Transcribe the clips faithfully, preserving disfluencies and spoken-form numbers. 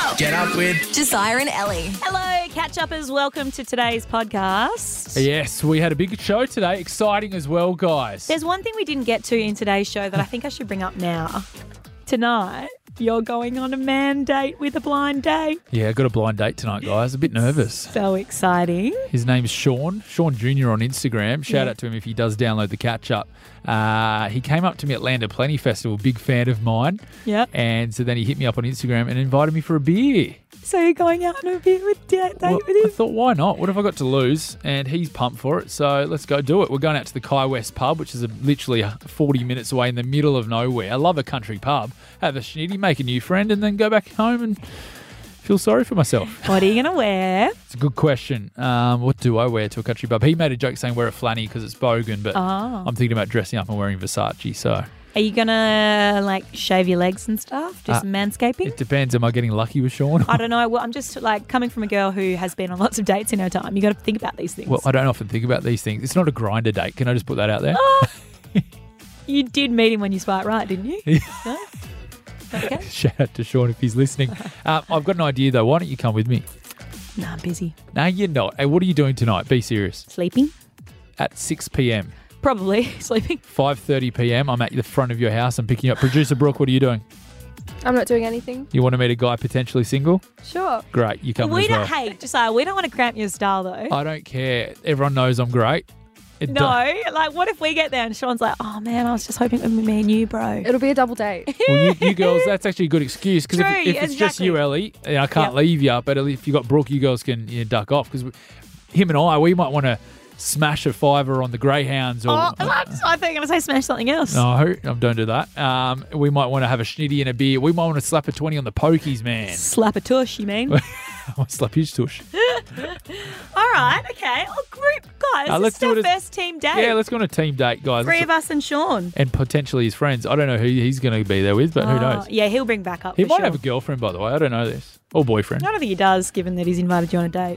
up. Get up with Josiah and Ellie. Hello, catch-uppers. Welcome to today's podcast. Yes, we had a big show today. Exciting as well, guys. There's one thing we didn't get to in today's show that I think I should bring up now. Tonight, you're going on a man date with a blind date. Yeah, I got a blind date tonight, guys. A bit nervous. So exciting. His name's Sean, Sean Junior on Instagram. Shout Yeah. out to him if he does download the catch-up. Uh, he came up to me at Land of Plenty Festival, big fan of mine. Yep. And so then he hit me up on Instagram and invited me for a beer. So you're going out on a beer with date, date Well, with I him? thought, why not? What have I got to lose? And he's pumped for it, so let's go do it. We're going out to the Kai West pub, which is a, literally forty minutes away in the middle of nowhere. I love a country pub. Have a schnitty, make a new friend, and then go back home and feel sorry for myself. What are you going to wear? It's a good question. Um, what do I wear to a country pub? He made a joke saying wear a flanny because it's bogan, but Oh. I'm thinking about dressing up and wearing Versace, so Are you going to, like, shave your legs and stuff? Do Uh, some manscaping? it depends. Am I getting lucky with Sean? I don't know. Well, I'm just, like, coming from a girl who has been on lots of dates in her time. You got to think about these things. Well, I don't often think about these things. It's not a grinder date. Can I just put that out there? You did meet him when you spiked right, didn't you? No? Okay. Shout out to Sean if he's listening. Um, I've got an idea, though. Why don't you come with me? No, I'm busy. No, you're not. Hey, what are you doing tonight? Be serious. Sleeping? At six p.m, Probably. Sleeping? five thirty p.m, I'm at the front of your house. I'm picking you up. Producer Brooke, what are you doing? I'm not doing anything. You want to meet a guy potentially single? Sure. Great, you come we as well. don't, hey, Josiah, we don't want to cramp your style, though. I don't care. Everyone knows I'm great. It no, don't- like, what if we get there and Sean's like, oh, man, I was just hoping it would be me and you, bro. It'll be a double date. Well, you, you girls, that's actually a good excuse because if, True, if it's just exactly. you, Ellie, you know, I can't Yep. leave you. But if you got Brooke, you girls can you know, duck off because him and I, we might want to smash a fiver on the Greyhounds. Or Oh, I thought you were going to say smash something else. no, I don't do that. Um, we might want to have a schnitty and a beer. We might want to slap a twenty on the pokies, man. Slap a tush, you mean? I want to slap his tush. All right, okay. Oh, group, guys, Uh, let's this is do our it as- first team date. Yeah, let's go on a team date, guys. Three Let's- of us and Sean. and potentially his friends. I don't know who he's going to be there with, but who Oh, knows? Yeah, he'll bring back up He for might sure. have a girlfriend, by the way. I don't know this. Or boyfriend. I don't think he does, given that he's invited you on a date.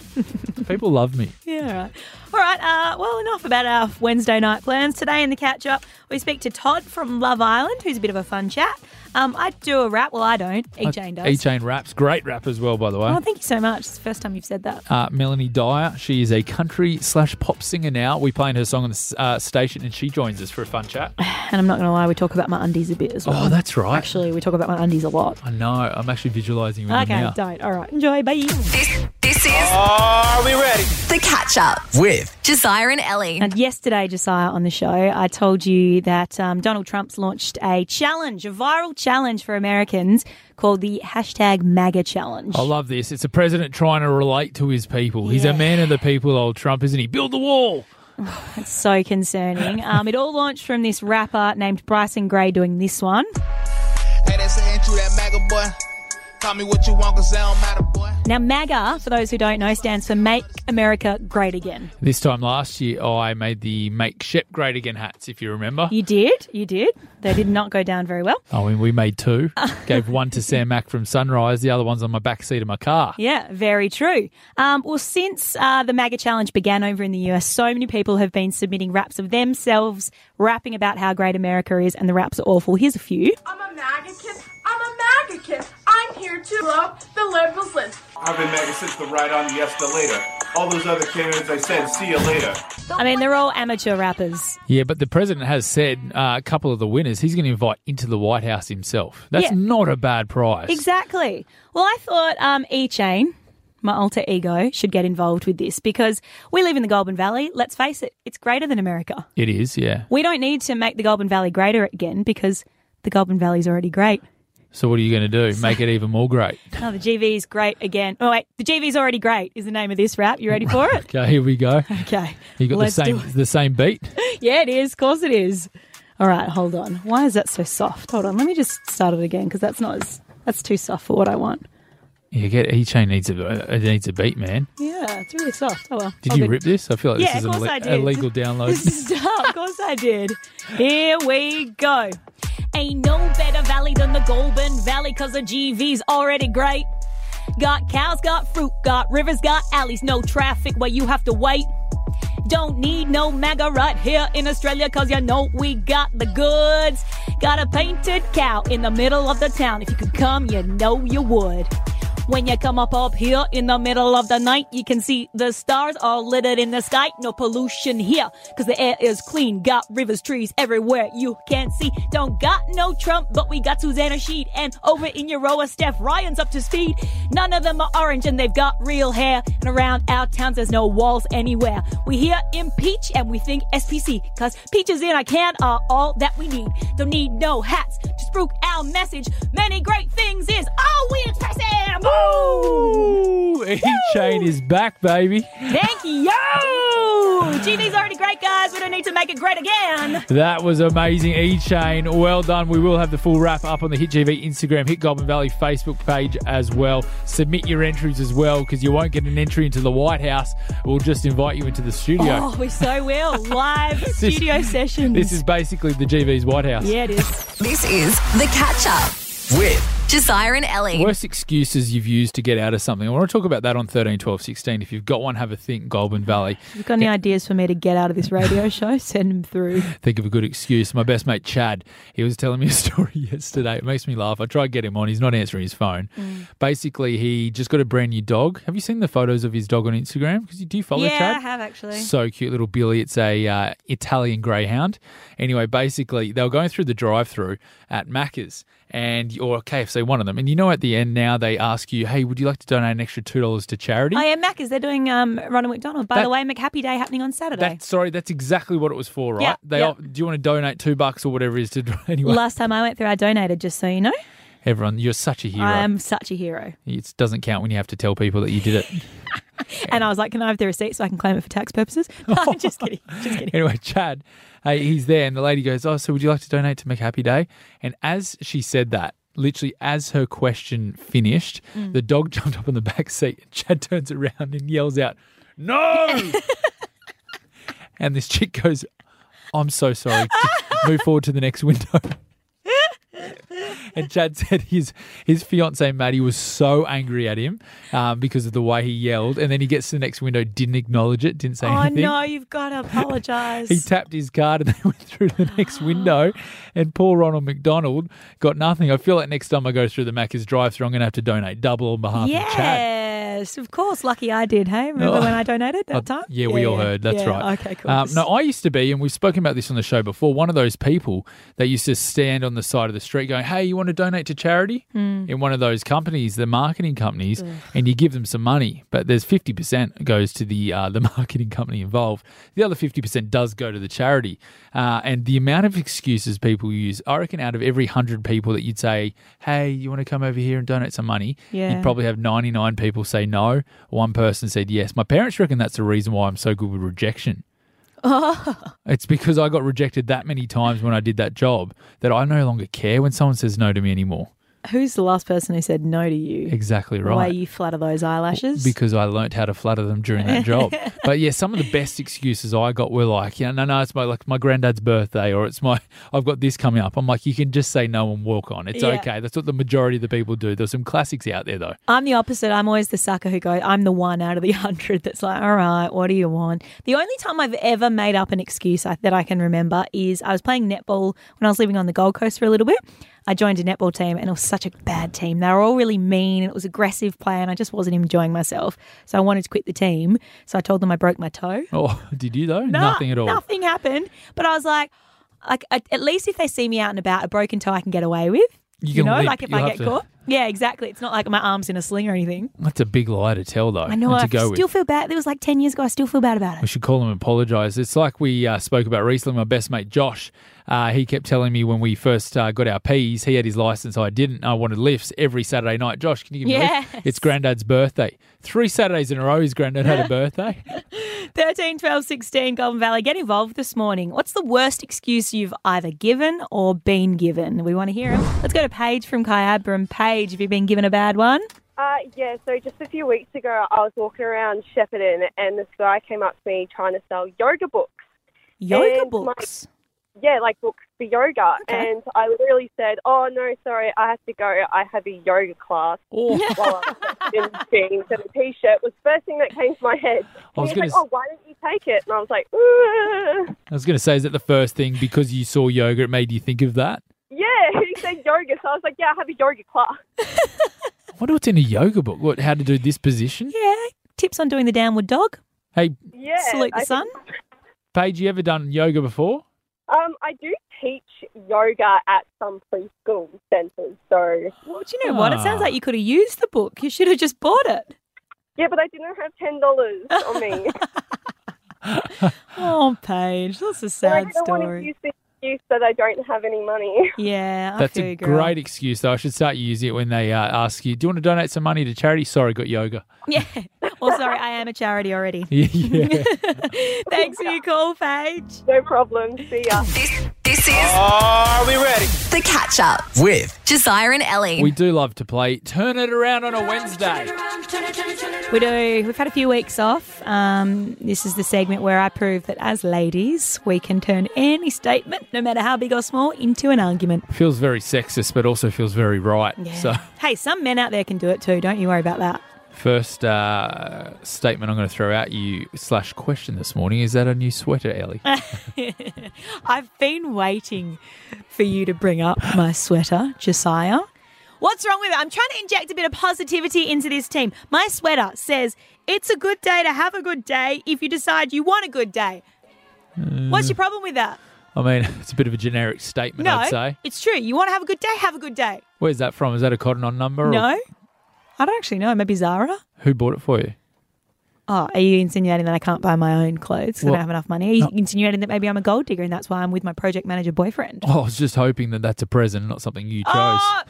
People love me. Yeah, all right. All right, uh, well, enough about our Wednesday night plans. Today in the catch-up, we speak to Todd from Love Island, who's a bit of a fun chat. Um, I do a rap. Well, I don't. E-Chain does. E-Chain raps. Great rap as well, by the way. Oh, thank you so much. It's the first time you've said that. Uh, Melanie Dyer. She is a country slash pop singer now. We playing her song on the uh, station and she joins us for a fun chat. And I'm not going to lie, we talk about my undies a bit as well. Oh, that's right. Actually, we talk about my undies a lot. I know. I'm actually visualising with them Okay, now. don't. All right, enjoy. Bye. This this is Are we ready? the catch up With Josiah and Ellie. And yesterday, Josiah, on the show, I told you that um, Donald Trump's launched a challenge, a viral challenge for Americans called the hashtag MAGA challenge. I love this. It's a president trying to relate to his people. He's Yeah. a man of the people, old Trump, isn't he? Build the wall. It's so concerning. Um, it all launched from this rapper named Bryson Gray doing this one. Hey, they say, ain't you that MAGA boy? Call me what you want, cause that don't matter, boy. Now, MAGA, for those who don't know, stands for Make America Great Again. This time last year, I made the Make Shep Great Again hats, if you remember. You did, you did. They did not go down very well. I mean, we made two. Gave one to Sam Mack from Sunrise. The other one's on my back seat of my car. Yeah, very true. Um, well, since uh, the MAGA challenge began over in the U S, so many people have been submitting raps of themselves, rapping about how great America is, and the raps are awful. Here's a few. I'm a MAGA kid. I'm a MAGA kid. I'm here to blow the liberals' list. I've been MAGA since the ride on the escalator. All those other candidates, I said, see you later. I mean, they're all amateur rappers. Yeah, but the president has said uh, a couple of the winners he's going to invite into the White House himself. That's Yeah. not a bad prize. Exactly. Well, I thought um, E-Chain, my alter ego, should get involved with this because we live in the Goulburn Valley. Let's face it, it's greater than America. It is, yeah. We don't need to make the Goulburn Valley greater again because the Goulburn Valley is already great. So what are you going to do? Make it even more great. Oh, the G V is great again. Oh, wait, the G V is already great is the name of this rap. You ready for it? Okay, here we go. Okay. You got Let's the do same it. the same beat. Yeah, it is. Of course it is. All right, hold on. Why is that so soft? Hold on. Let me just start it again because that's not as, that's too soft for what I want. Yeah, get E-Chain needs a it needs a beat, man. Yeah, it's really soft. Oh, well. Did I'll you be- rip this? I feel like Yeah, this is of a course le- I did. illegal download. Stop. Of course I did. Here we go. Ain't no better valley than the Goulburn Valley because the G V's already great. Got cows, got fruit, got rivers, got alleys, no traffic where you have to wait. Don't need no MAGA right here in Australia, cause you know we got the goods. Got a painted cow in the middle of the town. If you could come, you know you would. When you come up up here in the middle of the night, you can see the stars all littered in the sky. No pollution here, cause the air is clean. Got rivers, trees everywhere you can see. Don't got no Trump, but we got Susanna Sheed. And over in Euroa, Steph Ryan's up to speed. None of them are orange and they've got real hair. And around our towns, there's no walls anywhere. We here impeach and we think S P C, cause peaches in our can are all that we need. Don't need no hats to spruik our message. Many great things is all we expressing. Ooh, E-Chain is back, baby. Thank you. G V's already great, guys. We don't need to make it great again. That was amazing, E-Chain. Well done. We will have the full wrap up on the Hit G V Instagram, Hit Goulburn Valley Facebook page as well. Submit your entries as well, because you won't get an entry into the White House. We'll just invite you into the studio. Oh, we so will. Live This- studio sessions. This is basically the G V's White House. Yeah, it is. This is The Catch Up With Josiah and Ellie. Worst excuses you've used to get out of something. I want to talk about that on thirteen, twelve, sixteen. If you've got one, have a think, Goulburn Valley. If you've got any ideas for me to get out of this radio show, send them through. Think of a good excuse. My best mate, Chad, he was telling me a story yesterday. It makes me laugh. I tried to get him on. He's not answering his phone. Mm. Basically, he just got a brand new dog. Have you seen the photos of his dog on Instagram? Because do you follow Yeah, Chad? I have actually. So cute, little Billy. It's a uh, Italian greyhound. Anyway, basically, they were going through the drive-through at Macca's and or K F C, one of them. And you know, at the end now they ask you, "Hey, would you like to donate an extra two dollars to charity?" Oh, yeah, Macca's. They're doing um, Ronald McDonald. By That- the way, McHappy Day happening on Saturday. That, sorry, that's exactly what it was for, right? Yeah, they yeah. off- do you want to donate two bucks or whatever it is to anyway? Last time I went through, I donated, just so you know. Everyone, you're such a hero. I am such a hero. It doesn't count when you have to tell people that you did it. And I was like, can I have the receipt so I can claim it for tax purposes? No, just kidding. Just kidding. Anyway, Chad, hey, he's there, and the lady goes, "Oh, so would you like to donate to McHappy Day?" And as she said that, literally as her question finished, Mm. the dog jumped up on the back seat, and Chad turns around and yells out, "No!" And this chick goes, "I'm so sorry. Move forward to the next window." And Chad said his his fiancée Maddie was so angry at him um, because of the way he yelled, and then he gets to the next window, didn't acknowledge it, didn't say Oh, anything. no, you've got to apologise. He tapped his card and they went through the next window, and poor Ronald McDonald got nothing. I feel like next time I go through the Macca's drive-thru, I'm going to have to donate double on behalf of Chad. Yes, of course. Lucky I did, hey? Remember Oh. when I donated that Oh, time? yeah, we all heard. That's yeah. right. Okay, cool. Um, no, I used to be, and we've spoken about this on the show before, one of those people that used to stand on the side of the street going, "Hey, you want to donate to charity?" Mm. In one of those companies, the marketing companies, and you give them some money, but there's fifty percent goes to the uh, the marketing company involved. The other fifty percent does go to the charity. Uh, and the amount of excuses people use, I reckon out of every one hundred people that you'd say, "Hey, you want to come over here and donate some money?" Yeah. You'd probably have ninety-nine people say no. One person said yes. My parents reckon that's the reason why I'm so good with rejection. Oh. It's because I got rejected that many times when I did that job that I no longer care when someone says no to me anymore. Who's the last person who said no to you? Exactly The way right. you flatter those eyelashes? Because I learnt how to flatter them during that job. But yeah, some of the best excuses I got were like, yeah, no, no, it's my like my granddad's birthday, or it's my I've got this coming up. I'm like, you can just say no and walk on. It's Yeah. okay. That's what the majority of the people do. There's some classics out there though. I'm the opposite. I'm always the sucker who goes, I'm the one out of the hundred that's like, all right, what do you want? The only time I've ever made up an excuse I, that I can remember is I was playing netball when I was living on the Gold Coast for a little bit. I joined a netball team and it was such a bad team. They were all really mean and it was aggressive play and I just wasn't enjoying myself. So I wanted to quit the team. So I told them I broke my toe. Oh, did you though? No, Nothing at all. Nothing happened. But I was like, like at at least if they see me out and about, a broken toe I can get away with. You You, can know, limp. like if You'll I have get to- caught. Yeah, exactly. It's not like my arm's in a sling or anything. That's a big lie to tell though. I know. and I to go still with. feel bad. It was like ten years ago. I still feel bad about We it. should call him and apologise. It's like we uh, spoke about recently. My best mate Josh, uh, he kept telling me when we first uh, got our P's, he had his licence, I didn't. I wanted lifts every Saturday night. Josh, can you give me a lift? Yes. It's Granddad's birthday. Three Saturdays in a row his Granddad had a birthday. thirteen, twelve, sixteen, Goulburn Valley. Get involved this morning. What's the worst excuse you've either given or been given? We want to hear them. Let's go to Paige from Kyabram. Paige, have you been given a bad one? Uh, yeah, so just a few weeks ago, I was walking around Shepparton and this guy came up to me trying to sell yoga books. Yoga And my- books. Yeah, like books for yoga. Okay. And I literally said, oh, no, sorry, I have to go. I have a yoga class. Oh. While I was in jeans and a t-shirt was the first thing that came to my head. I was And he's gonna like, s- oh, why didn't you take it? And I was like, Ugh. I was going to say, is that the first thing because you saw yoga, it made you think of that? Yeah, he said yoga, so I was like, yeah, I have a yoga class. I wonder what's in a yoga book. What? How to do this position? Yeah, tips on doing the downward dog. Hey, Yeah. Salute the I sun. think- Paige, you ever done yoga before? Um, I do teach yoga at some preschool centres, so Well, do you know what? It sounds Ah. like you could have used the book. You should have just bought it. yeah, but I didn't have ten dollars on me. Oh, Paige, that's a So I sad don't want to story. use the excuse that I don't have any money. Yeah, I That's feel a you, girl. great excuse, though. I should start using it when they uh, ask you, do you want to donate some money to charity? Sorry, got yoga. Yeah. Well, sorry, I am a charity already. yeah. Thanks for your call, Paige. No problem. See ya. This, this is Are we ready? The Catch Up With Josiah and Ellie. We do love to play Turn It Around on a Wednesday. We do. We've had a few weeks off. Um, this is the segment where I prove that as ladies, we can turn any statement, no matter how big or small, into an argument. Feels very sexist, but also feels very right. Yeah. So, Hey, some men out there can do it too. Don't you worry about that. first uh, statement I'm going to throw at you slash question this morning, is that a new sweater, Ellie? I've been waiting for you to bring up my sweater, Josiah. What's wrong with it? I'm trying to inject a bit of positivity into this team. My sweater says it's a good day to have a good day if you decide you want a good day. What's your problem with that? I mean, it's a bit of a generic statement, No, I'd say. it's true. You want to have a good day, have a good day. Where's that from? Is that a Cotton On number? or- No? I don't actually know. Maybe Zara? Who bought it for you? Oh, are you insinuating that I can't buy my own clothes because I Well- don't have enough money? Are you insinuating that maybe I'm a gold digger and that's why I'm with my project manager boyfriend? Oh, I was just hoping that that's a present, not something you chose. Oh,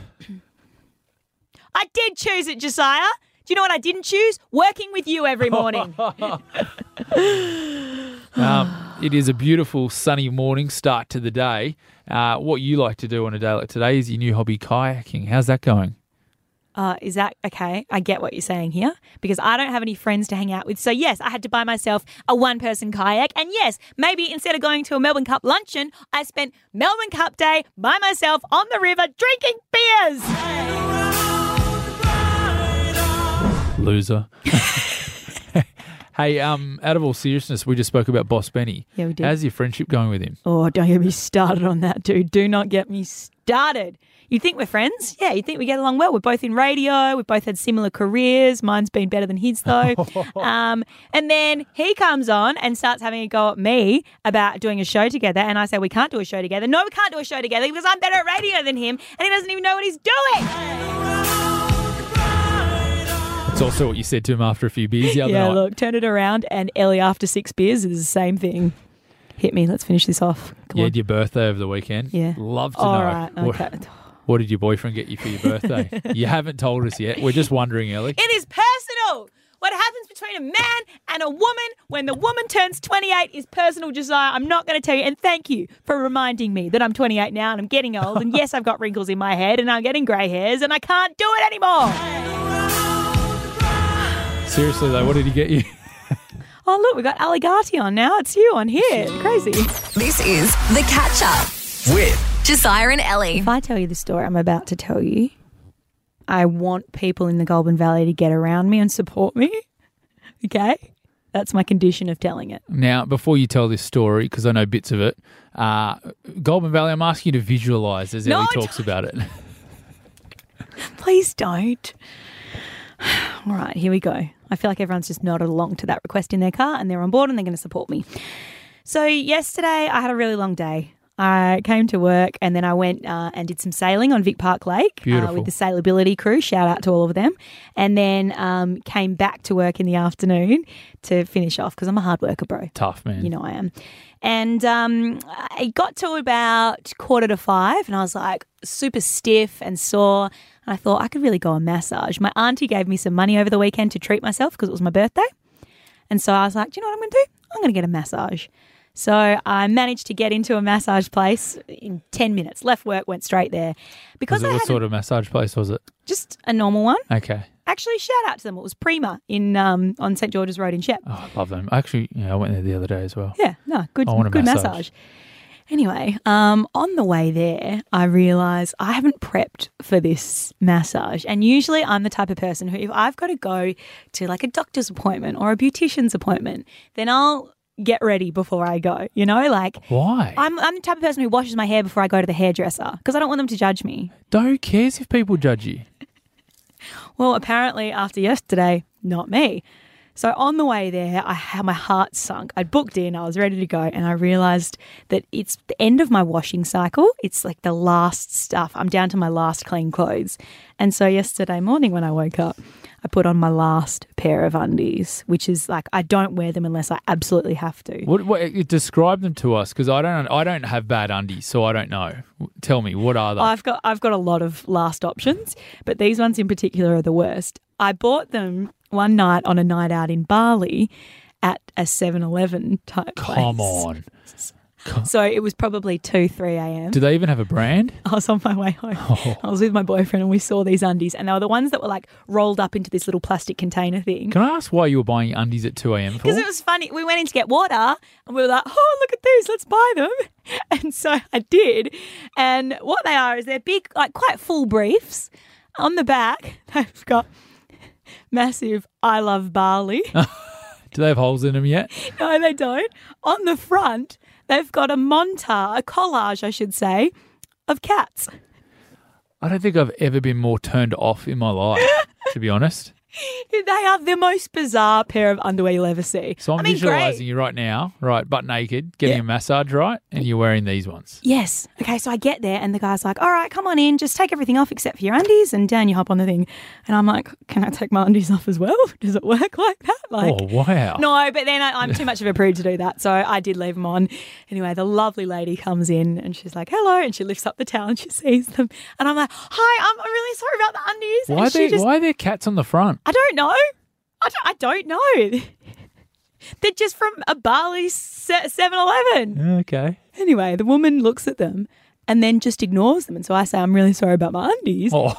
I did choose it, Josiah. Do you know what I didn't choose? Working with you every morning. Um, it is a beautiful sunny morning start to the day. Uh, what you like to do on a day like today is your new hobby, kayaking. How's that going? Uh, is that okay? I get what you're saying here because I don't have any friends to hang out with. So, yes, I had to buy myself a one person kayak. And yes, maybe instead of going to a Melbourne Cup luncheon, I spent Melbourne Cup Day by myself on the river drinking beers. Loser. Hey, um, out of all seriousness, we just spoke about Boss Benny. Yeah, we did. How's your friendship going with him? Oh, don't get me started on that, dude. Do not get me started. You think we're friends? Yeah, you think we get along well. We're both in radio. We've both had similar careers. Mine's been better than his, though. um, and then he comes on and starts having a go at me about doing a show together. And I say, we can't do a show together. No, we can't do a show together because I'm better at radio than him. And he doesn't even know what he's doing. It's also what you said to him after a few beers the other Yeah, night. look, turn it around. And Ellie, after six beers, is the same thing. Hit me. Let's finish this off. Come You on. had your birthday over the weekend. Yeah. Love to All know. right. What, Okay. what did your boyfriend get you for your birthday? You haven't told us yet. We're just wondering, Ellie. It is personal. What happens between a man and a woman when the woman turns twenty-eight is personal, Josiah. I'm not going to tell you. And thank you for reminding me that I'm twenty-eight now and I'm getting old. And yes, I've got wrinkles in my head and I'm getting grey hairs and I can't do it anymore. Seriously, though, what did he get you? Oh, look, we got Alligati on now. It's you on here. Crazy. This is The Catch Up with Josiah and Ellie. If I tell you the story I'm about to tell you, I want people in the Goulburn Valley to get around me and support me. Okay? That's my condition of telling it. Now, before you tell this story, because I know bits of it, uh, Goulburn Valley, I'm asking you to visualise as No, Ellie I talks about it. Please don't. All right, here we go. I feel like everyone's just nodded along to that request in their car and they're on board and they're going to support me. So yesterday I had a really long day. I came to work and then I went uh, and did some sailing on Vic Park Lake uh, Beautiful. with the Sailability crew. Shout out to all of them. And then um, came back to work in the afternoon to finish off because I'm a hard worker, bro. Tough, man. You know I am. And um, I got to about quarter to five and I was like super stiff and sore. And I thought I could really go a massage. My auntie gave me some money over the weekend to treat myself because it was my birthday. And so I was like, do you know what I'm going to do? I'm going to get a massage. So I managed to get into a massage place in ten minutes. Left work, went straight there. Because Was it, I what had sort of massage place was it? just a normal one. Okay. Actually, shout out to them. It was Prima in um, on St George's Road in Shep. Oh, I love them. Actually, yeah, I went there the other day as well. Yeah, no, good, I want a good massage. massage. Anyway, um, on the way there, I realised I haven't prepped for this massage. And usually I'm the type of person who, if I've got to go to like a doctor's appointment or a beautician's appointment, then I'll get ready before I go, you know? Like, Why? I'm, I'm the type of person who washes my hair before I go to the hairdresser because I don't want them to judge me. Who cares if people judge you? Well, apparently after yesterday, not me. So on the way there, I had my heart sunk. I'd booked in, I was ready to go, and I realised that it's the end of my washing cycle. It's like the last stuff. I'm down to my last clean clothes. And so yesterday morning when I woke up, I put on my last pair of undies, which is like I don't wear them unless I absolutely have to. What, what describe them to us, because I don't I don't have bad undies, so I don't know. Tell me, what are they? I've got I've got a lot of last options, but these ones in particular are the worst. I bought them one night on a night out in Bali at a seven eleven type place. Come on. So it was probably two, three a.m. Do they even have a brand? I was on my way home. Oh. I was with my boyfriend and we saw these undies and they were the ones that were like rolled up into this little plastic container thing. Can I ask why you were buying undies at two a.m. for? Because it was funny. We went in to get water and we were like, oh, look at these, let's buy them. And so I did. And what they are is they're big, like quite full briefs. On the back, they've got massive I love Bali. Do they have holes in them yet? No, they don't. On the front, they've got a montage, a collage, I should say, of cats. I don't think I've ever been more turned off in my life, to be honest. They are the most bizarre pair of underwear you'll ever see. So I'm I mean, visualising great. you right now, right, butt naked, getting Yeah. a massage, right, and you're wearing these ones. Yes. Okay, so I get there and the guy's like, all right, come on in, just take everything off except for your undies and down you hop on the thing. And I'm like, can I take my undies off as well? Does it work like that? Like, Oh, wow. No, but then I, I'm too much of a prude to do that. So I did leave them on. Anyway, the lovely lady comes in and she's like, hello. And she lifts up the towel and she sees them. And I'm like, hi, I'm, I'm really sorry about the undies. Why are, and she there, just, why are there cats on the front? I don't know. I don't, I don't know. They're just from a Bali seven eleven. Okay. Anyway, the woman looks at them and then just ignores them. And so I say, I'm really sorry about my undies. Oh.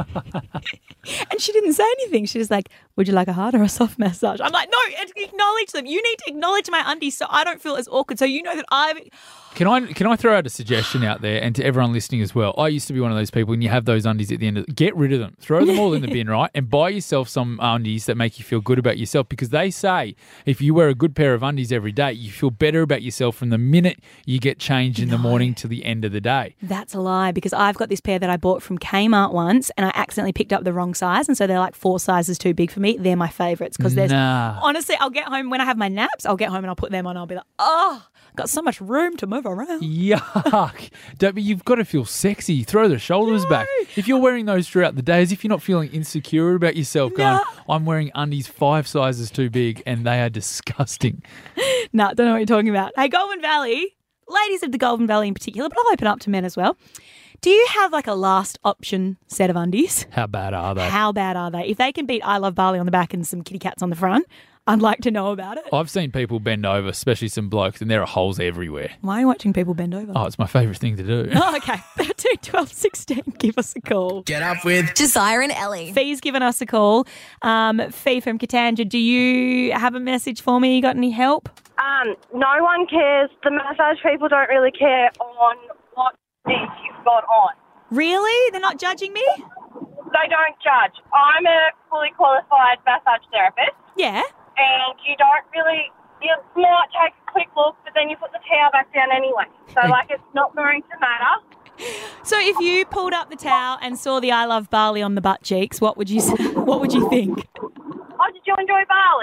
And she didn't say anything. She was like, would you like a hard or a soft massage? I'm like, no, acknowledge them. You need to acknowledge my undies so I don't feel as awkward. So you know that I've... Can I can I throw out a suggestion out there and to everyone listening as well? I used to be one of those people, and you have those undies at the end of get rid of them. Throw them all in the bin, right? And buy yourself some undies that make you feel good about yourself, because they say if you wear a good pair of undies every day, you feel better about yourself from the minute you get changed in the morning to the end of the day. That's a lie, because I've got this pair that I bought from Kmart once and I accidentally picked up the wrong size, and so they're like four sizes too big for me. They're my favourites because there's... Nah. Honestly, I'll get home when I have my naps, I'll get home and I'll put them on. I'll be like, oh, got so much room to move around. Yuck. Don't, but you've got to feel sexy. Throw the shoulders No. back. If you're wearing those throughout the day, as if you're not feeling insecure about yourself, going, No. I'm wearing undies five sizes too big and they are disgusting. No, don't know what you're talking about. Hey, Golden Valley, ladies of the Golden Valley in particular, but I'll open up to men as well. Do you have like a last option set of undies? How bad are they? How bad are they? If they can beat I Love Bali on the back and some kitty cats on the front, I'd like to know about it. I've seen people bend over, especially some blokes, and there are holes everywhere. Why are you watching people bend over? Oh, it's my favourite thing to do. Oh, okay. thirteen, twelve, sixteen, give us a call. Get up with Josiah and Ellie. Fee's given us a call. Um, Fee from Katanga, do you have a message for me? You got any help? Um, no one cares. The massage people don't really care on what things you've got on. Really? They're not judging me? They don't judge. I'm a fully qualified massage therapist, Yeah. and you don't really, you might take a quick look, but then you put the towel back down anyway. So, like, it's not going to matter. So if you pulled up the towel and saw the I Love Bali on the butt cheeks, what would you say? What would you think? Oh, did you enjoy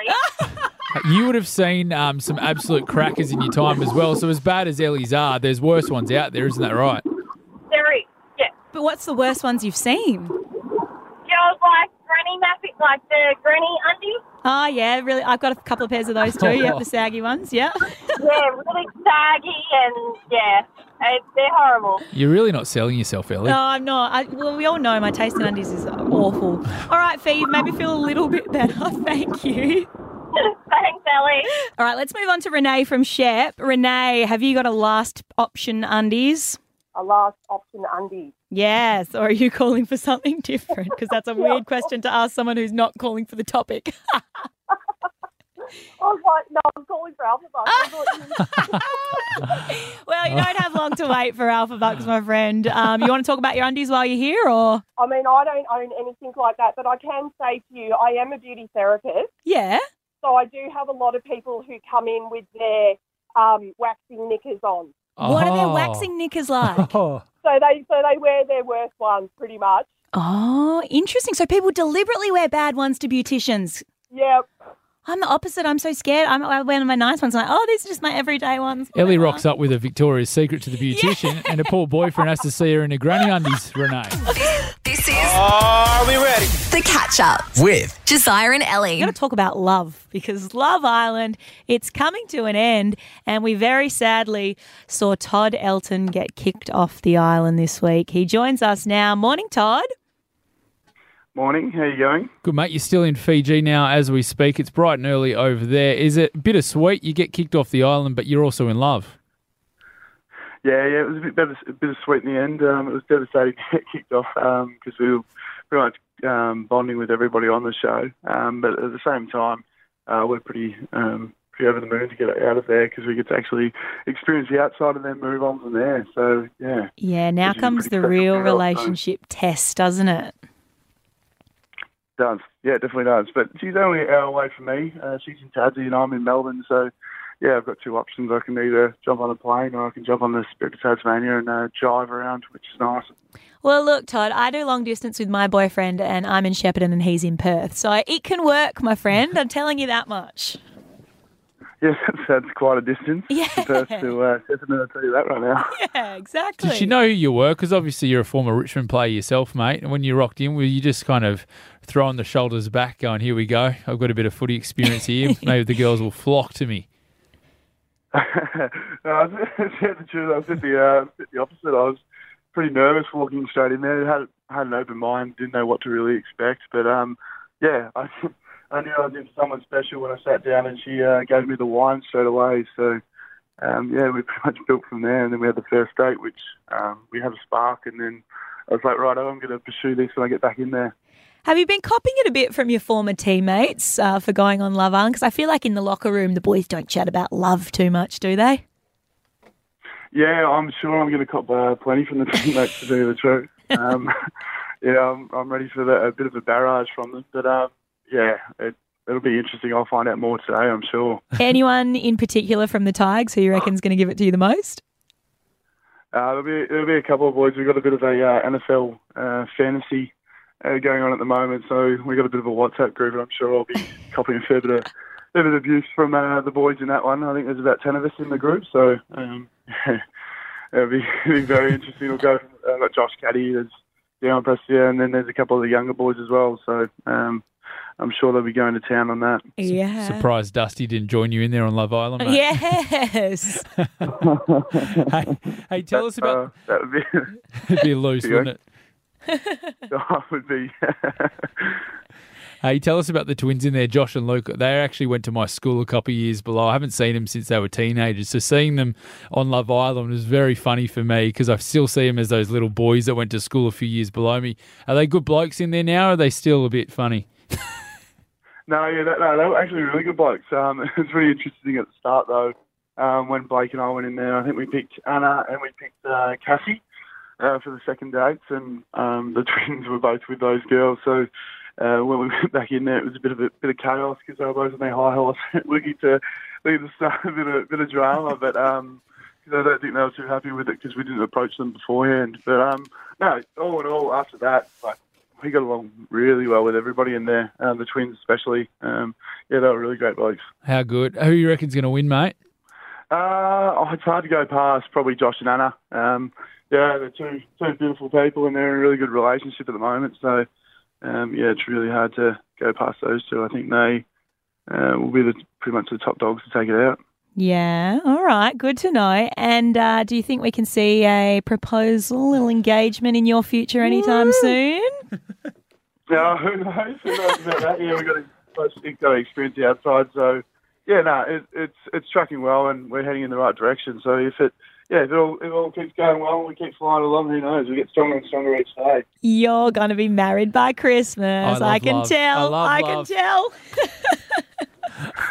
Bali? You would have seen um, some absolute crackers in your time as well. So as bad as Ellie's are, there's worse ones out there, isn't that right? There is, yeah. But what's the worst ones you've seen? You know, like granny nappy, like the granny undies. Oh, yeah, really. I've got a couple of pairs of those too. Yeah, the saggy ones, yeah. Yeah, really saggy and, yeah, it, they're horrible. You're really not selling yourself, Ellie. No, I'm not. I, well, we all know my taste in undies is awful. All right, Fee, you've made me feel a little bit better. Thank you. Thanks, Ellie. All right, let's move on to Renee from Shep. Renee, have you got a last option undies? A last option undies. Yes, or are you calling for something different? Because that's a weird question to ask someone who's not calling for the topic. I was like, no, I'm calling for Alpha Bucks. I thought you- Well, you don't have long to wait for Alpha Bucks, my friend. Um, you want to talk about your undies while you're here, or? I mean, I don't own anything like that, but I can say to you, I am a beauty therapist. Yeah. So I do have a lot of people who come in with their um, waxing knickers on. What are their Oh. waxing knickers like? Oh. So they so they wear their worst ones pretty much. Oh, interesting. So people deliberately wear bad ones to beauticians. Yeah. I'm the opposite. I'm so scared. I'm, I wear my nice ones. I'm like, oh, these are just my everyday ones. Ellie Whatever. rocks up with a Victoria's Secret to the beautician, and a poor boyfriend has to see her in her granny undies, Renee. This is Are we ready? The Catch Up With Josiah and Ellie. We're going to talk about love because Love Island, it's coming to an end, and we very sadly saw Todd Elton get kicked off the island this week. He joins us now. Morning, Todd. Morning, how you going? Good, mate. You're still in Fiji now as we speak. It's bright and early over there. Is it bittersweet? You get kicked off the island, but you're also in love. Yeah, yeah, it was a bit better, a bit of sweet in the end. Um, it was devastating to get kicked off because we were pretty much um, bonding with everybody on the show. Um, but at the same time, uh, we're pretty um, pretty over the moon to get out of there because we get to actually experience the outside and then move on from there. So, yeah. Yeah, now Which is comes pretty the real special. relationship test, doesn't it? Does. Yeah, it definitely does. But she's only an hour away from me. Uh, she's in Tassie and I'm in Melbourne. So, yeah, I've got two options. I can either jump on a plane or I can jump on the Spirit of Tasmania and uh, drive around, which is nice. Well, look, Todd, I do long distance with my boyfriend and I'm in Shepparton and he's in Perth. So it can work, my friend. I'm telling you that much. Yeah, that's, that's quite a distance. Yeah. From Perth to uh, Shepparton, I'll tell you that right now. Yeah, exactly. Did she know who you were? Because obviously you're a former Richmond player yourself, mate. And when you rocked in, were you just kind of throwing the shoulders back going, here we go, I've got a bit of footy experience here. Maybe the girls will flock to me. no, I was, to tell the truth, I was at the, uh, at the opposite. I was pretty nervous walking straight in there. Had had an open mind, didn't know what to really expect. But, um, yeah, I, I knew I was in for someone special when I sat down and she uh, gave me the wine straight away. So, um, yeah, we pretty much built from there. And then we had the first date, which um, we had a spark. And then I was like, right, I'm going to pursue this when I get back in there. Have you been copying it a bit from your former teammates uh, for going on Love Island? Because I feel like in the locker room, the boys don't chat about love too much, do they? Yeah, I'm sure I'm going to cop uh, plenty from the teammates to do the truth. Um, yeah, I'm, I'm ready for the, a bit of a barrage from them. But, um, yeah, it, it'll be interesting. I'll find out more today, I'm sure. Anyone in particular from the Tigers who you reckon's going to give it to you the most? Uh, there'll, be, there'll be a couple of boys. We've got a bit of a uh, N F L uh, fantasy uh, going on at the moment, so we've got a bit of a WhatsApp group, and I'm sure I'll be copying a fair bit of, fair bit of abuse from uh, the boys in that one. I think there's about ten of us in the group, so um, it'll be, it'll be very interesting. We'll go from uh, got Josh Caddy, there's Dion Prestia, and then there's a couple of the younger boys as well, so um, I'm sure they'll be going to town on that. Yeah. Surprised Dusty didn't join you in there on Love Island, mate. Yes. hey, hey, tell us about... Uh, that would be... It'd be loose, There you wouldn't it? that would be... Hey, tell us about the twins in there, Josh and Luke. They actually went to my school a couple of years below. I haven't seen them since they were teenagers. So seeing them on Love Island was very funny for me because I still see them as those little boys that went to school a few years below me. Are they good blokes in there now or are they still a bit funny? No, yeah, that, no, they were actually really good blokes. Um, it was really interesting at the start, though, um, when Blake and I went in there. I think we picked Anna and we picked uh, Cassie uh, for the second dates, and um, the twins were both with those girls. So uh, when we went back in there, it was a bit of a bit of chaos because they were both on their high horse, looking to looking to start a bit of, bit of drama. But um, I don't think they were too happy with it because we didn't approach them beforehand. But um, no, all in all, after that, like, we got along really well with everybody in there, um, the twins especially. Um, yeah, they were really great blokes. How good? Who you reckon's going to win, mate? Uh, oh, it's hard to go past probably Josh and Anna. Um, yeah, they're two two beautiful people and they're in a really good relationship at the moment. So, um, yeah, it's really hard to go past those two. I think they uh, will be the, pretty much the top dogs to take it out. Yeah, all right, good to know. And uh, do you think we can see a proposal, a little engagement in your future anytime soon? No, who knows? Who knows about that? Yeah, we've got to, got to experience the outside. So, yeah, no, it, it's it's tracking well and we're heading in the right direction. So if it, yeah, if it all, if it all keeps going well and we keep flying along, who knows? We get stronger and stronger each day. You're going to be married by Christmas. I love I can love. tell. I love I love. can tell.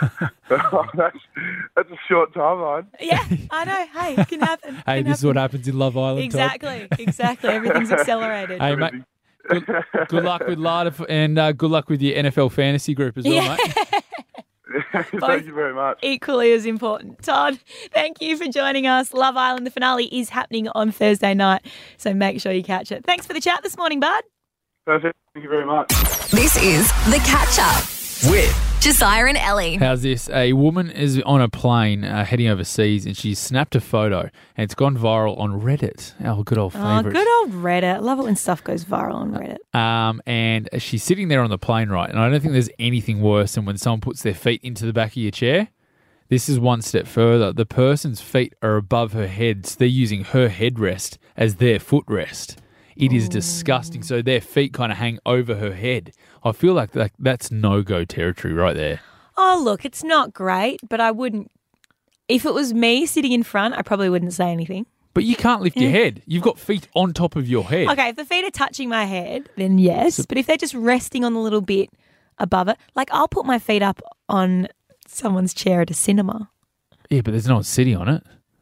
Oh, that's, that's a short timeline. Yeah, I know. Hey, it can happen. Hey, Can this is what happen. happens in Love Island. Todd. Exactly, exactly. Everything's accelerated. Hey, mate. Good, good luck with Lada and uh, good luck with your N F L fantasy group as well, Yeah. mate. Thank you very much. Equally as important. Todd, thank you for joining us. Love Island, the finale is happening on Thursday night, so make sure you catch it. Thanks for the chat this morning, bud. Perfect. Thank you very much. This is The Catch Up with Josiah and Ellie. How's this? A woman is on a plane uh, heading overseas and she's snapped a photo and it's gone viral on Reddit, our good old Oh, favourite. good old Reddit. I love it when stuff goes viral on Reddit. Um, and she's sitting there on the plane, right? And I don't think there's anything worse than when someone puts their feet into the back of your chair. This is one step further. The person's feet are above her head, so they're using her headrest as their footrest. It is disgusting. So their feet kind of hang over her head. I feel like that, that's no-go territory right there. Oh, look, it's not great, but I wouldn't. If it was me sitting in front, I probably wouldn't say anything. But you can't lift your head. You've got feet on top of your head. Okay, if the feet are touching my head, then yes. But if they're just resting on the little bit above it, like I'll put my feet up on someone's chair at a cinema. Yeah, but there's no one sitting on it.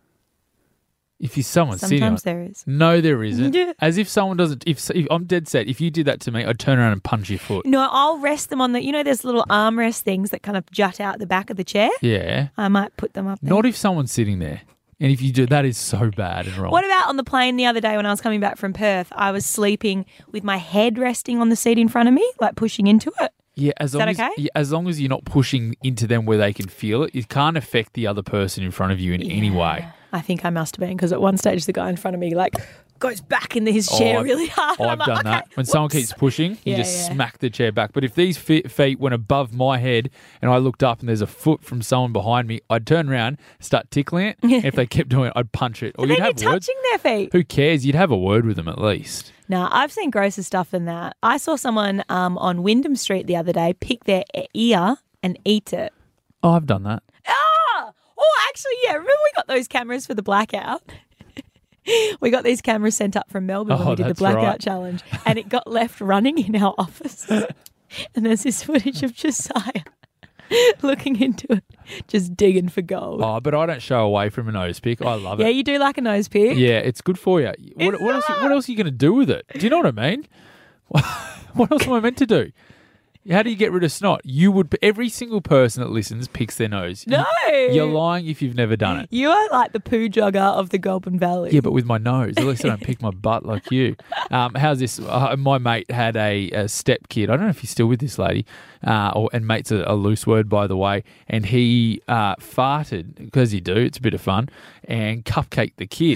If you someone sitting on Sometimes there is. No, there isn't. Yeah. As if someone doesn't. If, if I'm dead set, if you did that to me, I'd turn around and punch your foot. No, I'll rest them on the, you know, there's little armrest things that kind of jut out the back of the chair. Yeah. I might put them up there. Not if someone's sitting there. And if you do, that is so bad and wrong. What about on the plane the other day when I was coming back from Perth? I was sleeping with my head resting on the seat in front of me, like pushing into it. Yeah, as Is long that as okay? yeah, as long as you're not pushing into them where they can feel it, it can't affect the other person in front of you in any way. I think I must have been because at one stage the guy in front of me like goes back into his chair Oh, really hard. I've I'm like, done okay, that. When someone whoops. keeps pushing, you Yeah, just yeah. smack the chair back. But if these fe- feet went above my head and I looked up and there's a foot from someone behind me, I'd turn around, start tickling it. And if they kept doing it, I'd punch it. Or But you'd then have you're words. touching their feet. Who cares? You'd have a word with them at least. Nah, I've seen grosser stuff than that. I saw someone um, on Wyndham Street the other day pick their e- ear and eat it. Oh, I've done that. Ah! Oh, actually, yeah. Remember we got those cameras for the blackout? We got these cameras sent up from Melbourne when Oh, we did the that's blackout right. challenge, and it got left running in our office. And there's this footage of Josiah looking into it, just digging for gold. Oh, but I don't show away from a nose pick. I love Yeah, it. you do like a nose pick. Yeah, it's good for you. What, It's what else? not. What else are you going to do with it? Do you know what I mean? What else am I meant to do? How do you get rid of snot? You would. Every single person that listens picks their nose. No. You're lying if you've never done it. You are like the poo jogger of the Goulburn Valley. Yeah, but with my nose. At least I don't pick my butt like you. Um, how's this? Uh, my mate had a, a step kid. I don't know if he's still with this lady. Uh, or, and mate's a, a loose word, by the way. And he uh, farted, because you do. It's a bit of fun. And cupcaked the kid.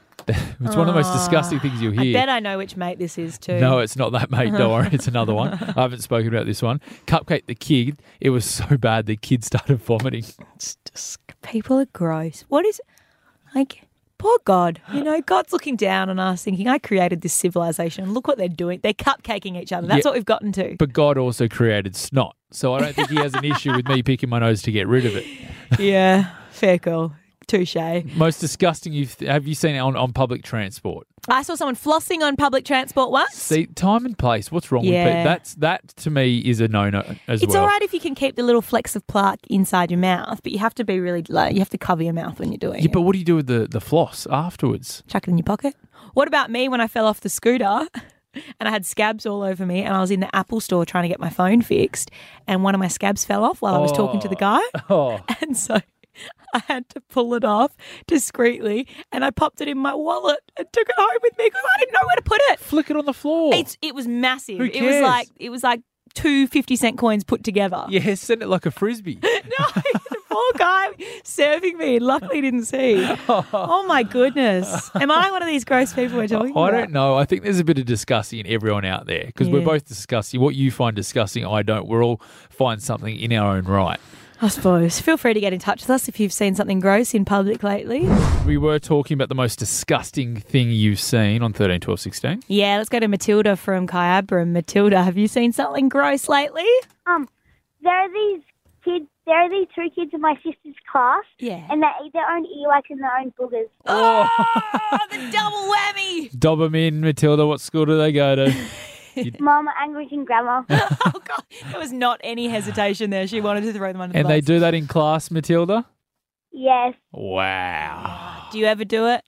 It's one of the most disgusting things you'll I hear. bet I know which mate this is too. No, it's not that, mate. Don't worry. It's another one. I haven't spoken about this one. Cupcake the kid. It was so bad the kid started vomiting. It's just, people are gross. What is, like, poor God. You know, God's looking down on us thinking, I created this civilization. Look what they're doing. They're cupcaking each other. That's Yeah. what we've gotten to. But God also created snot. So I don't think he has an issue with me picking my nose to get rid of it. Yeah, fair call. Touche. Most disgusting you've have you seen it on, on public transport? I saw someone flossing on public transport once. See, time and place. What's wrong Yeah. with people? That's that to me is a no no as It's well. all right if you can keep the little flecks of plaque inside your mouth, but you have to be really, like, you have to cover your mouth when you're doing Yeah, it. but what do you do with the, the floss afterwards? Chuck it in your pocket. What about me when I fell off the scooter and I had scabs all over me and I was in the Apple store trying to get my phone fixed and one of my scabs fell off while I was talking to the guy? Oh, And so I had to pull it off discreetly and I popped it in my wallet and took it home with me because I didn't know where to put it. flick it on the floor. It's, it was massive. Who It was cares? like it was like two fifty cent coins put together. Yeah, send it like a frisbee. No, the poor guy serving me luckily didn't see. Oh my goodness. Am I one of these gross people we're talking I about? don't know. I think there's a bit of disgusting in everyone out there because we're Yeah. both disgusting. What you find disgusting, I don't. We're all find something in our own right. I suppose. Feel free to get in touch with us if you've seen something gross in public lately. We were talking about the most disgusting thing you've seen on thirteen, twelve, sixteen. Yeah, let's go to Matilda from Kyabram. Matilda, have you seen something gross lately? Um, there are these kids. There are these two kids in my sister's class. Yeah. And they eat their own earwax and their own boogers. Oh, the double whammy. Dob them in, Matilda. What school do they go to? Mum, Angus and Grandma. Oh, God. There was not any hesitation there. She wanted to throw them under And the they bus. do that in class, Matilda? Yes. Wow. Do you ever do it?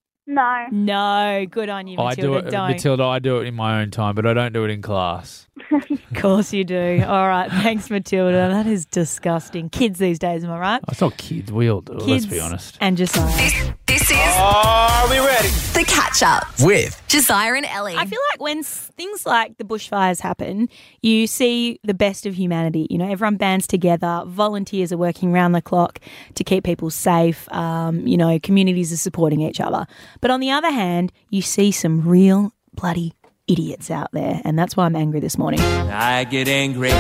No. No. Good on you, Matilda. I do it, Don't. Matilda, I do it in my own time, but I don't do it in class. Of course you do. All right. Thanks, Matilda. That is disgusting. Kids these days, am I right? It's not kids, we all do it, let's be honest. And Josiah. This, this is Are we ready? The Catch Up with Josiah and Ellie. I feel like when s- things like the bushfires happen, you see the best of humanity. You know, everyone bands together. Volunteers are working round the clock to keep people safe. Um, you know, communities are supporting each other. But on the other hand, you see some real bloody idiots out there. And that's why I'm angry this morning. I get angry,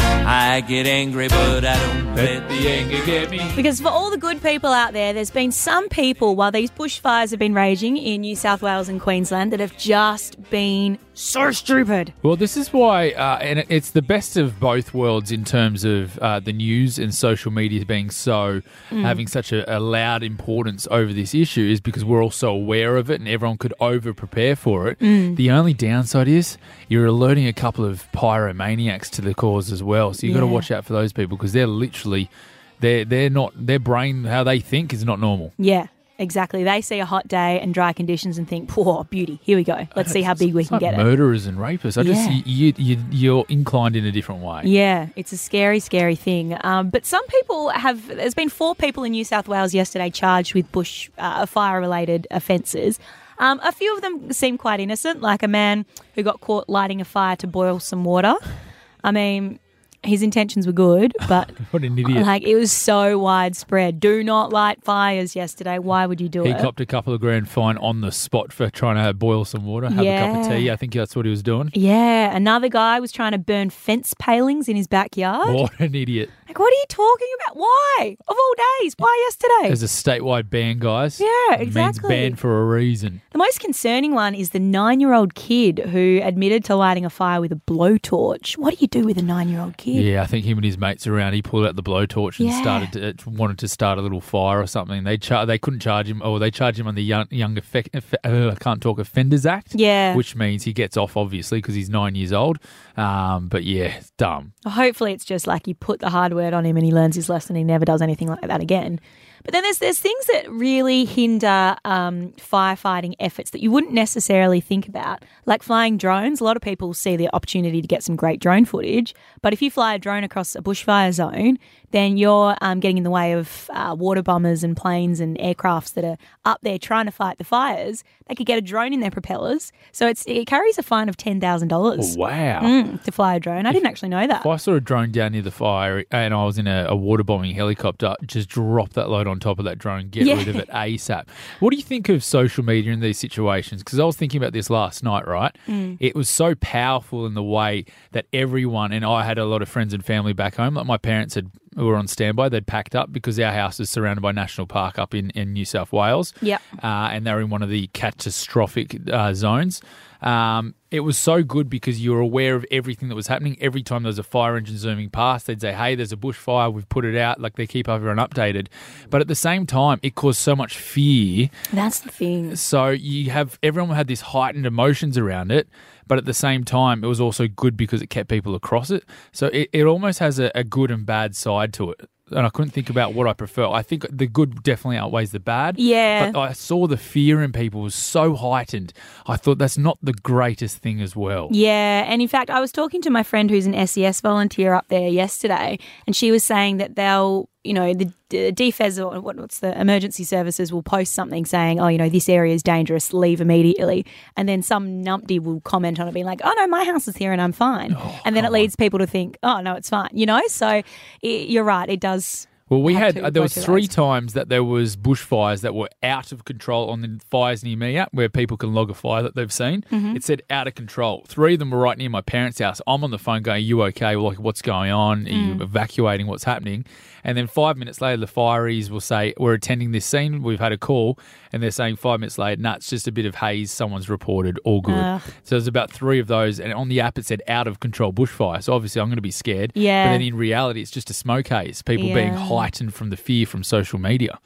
I get angry, but I don't let the anger get me. Because for all the good people out there, there's been some people, while these bushfires have been raging in New South Wales and Queensland, that have just been so stupid. Well, this is why, uh, and it- it's the best of both worlds in terms of uh, the news and social media being so, Mm. having such a, a loud importance over this issue, is because we're all so aware of it and everyone could over prepare for it. Mm. The only downside is you're alerting a couple of pyromaniacs to the cause as well. So you've got to Yeah. watch out for those people because they're literally, they're, they're not, their brain, how they think is not normal. Yeah, exactly. They see a hot day and dry conditions and think, poor beauty, here we go. Let's see how big we It's can like get it. murderers and rapists. I just, Yeah. you, you, you're inclined in a different way. Yeah, it's a scary, scary thing. Um, but some people have, there's been four people in New South Wales yesterday charged with bush uh, fire-related offences. Um, a few of them seem quite innocent, like a man who got caught lighting a fire to boil some water. I mean, his intentions were good, but What an idiot. like it was so widespread. Do not light fires yesterday. Why would you do He it? copped a couple of grand fine on the spot for trying to boil some water, have a cup of Yeah. tea. I think that's what he was doing. Yeah, another guy was trying to burn fence palings in his backyard. What an idiot. Like, what are you talking about? Why? Of all days, why yesterday? There's a statewide ban, guys. Yeah, It exactly. means banned for a reason. The most concerning one is the nine-year-old kid who admitted to lighting a fire with a blowtorch. What do you do with a nine-year-old kid? Yeah, I think him and his mates around, he pulled out the blowtorch and Yeah. started to, uh, wanted to start a little fire or something. They char- they couldn't charge him, or they charged him on the young, young effect, eff- uh, I can't talk, Offenders Act. Yeah. Which means he gets off, obviously, because he's nine years old. Um, but yeah, it's dumb. Hopefully it's just like you put the hard word on him and he learns his lesson. He never does anything like that again. But then there's there's things that really hinder um, firefighting efforts that you wouldn't necessarily think about, like flying drones. A lot of people see the opportunity to get some great drone footage, but if you fly a drone across a bushfire zone, then you're um, getting in the way of uh, water bombers and planes and aircrafts that are up there trying to fight the fires. They could get a drone in their propellers, so it's, it carries a fine of ten thousand dollars. Oh, wow. Mm, to fly a drone. I didn't actually know that. If I saw a drone down near the fire and I was in a, a water bombing helicopter, just drop that load on top of that drone, get Yeah. rid of it ASAP. What do you think of social media in these situations? Because I was thinking about this last night, right? Mm. It was so powerful in the way that everyone, and I had a lot of friends and family back home, like my parents had who were on standby, they'd packed up because our house is surrounded by National Park up in, in New South Wales. Yep. Uh, and they were in one of the catastrophic uh, zones. Um, it was so good because you were aware of everything that was happening. Every time there was a fire engine zooming past, they'd say, hey, there's a bushfire, we've put it out. Like, they keep everyone updated. But at the same time, it caused so much fear. That's the thing. So you have, everyone had this heightened emotions around it. But at the same time, it was also good because it kept people across it. So it, it almost has a, a good and bad side to it. And I couldn't think about what I prefer. I think the good definitely outweighs the bad. Yeah. But I saw the fear in people was so heightened. I thought that's not the greatest thing as well. Yeah, and in fact, I was talking to my friend who's an S E S volunteer up there yesterday, and she was saying that they'll, you know, the, the D F E S or what, what's the emergency services will post something saying, oh, you know, this area is dangerous, leave immediately, and then some numpty will comment on it, being like, oh no, my house is here and I'm fine, Oh, and then it leads people to think, oh no, it's fine, you know. So it, you're right, it does. Well, we have had to uh, go there was two three ways. times that there was bushfires that were out of control on the Fires Near Me app, where people can log a fire that they've seen. Mhm. It said out of control. Three of them were right near my parents' house. I'm on the phone going, "You okay? Well, like, what's going on? Are you Mm. evacuating? What's happening?" And then five minutes later, the fireys will say, "We're attending this scene. We've had a call," and they're saying five minutes later, "Nah, it's just a bit of haze. Someone's reported. All good." Ugh. So there's about three of those, and on the app it said out of control bushfire. So obviously I'm going to be scared. Yeah. But then in reality, it's just a smoke haze. People being Yeah. heightened from the fear from social media.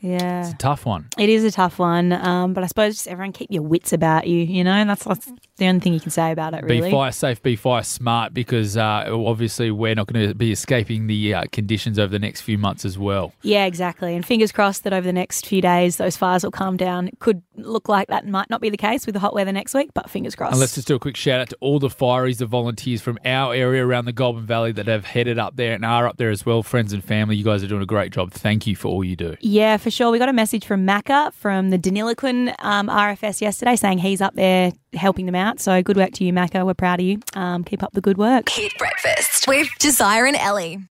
Yeah. It's a tough one. It is a tough one, um, but I suppose just everyone keep your wits about you, you know, and that's, that's the only thing you can say about it, really. Be fire safe, be fire smart, because uh, obviously we're not going to be escaping the uh, conditions over the next few months as well. Yeah, exactly. And fingers crossed that over the next few days those fires will calm down. It could look like that might not be the case with the hot weather next week, but fingers crossed. And let's just do a quick shout out to all the fireys, the volunteers from our area around the Goulburn Valley that have headed up there and are up there as well, friends and family. You guys are doing a great job. Thank you for all you do. Yeah, for sure. We got a message from Macca from the Deniliquin um, R F S yesterday saying he's up there helping them out. So good work to you, Macca. We're proud of you. Um, keep up the good work. Hit breakfast with Josiah and Ellie.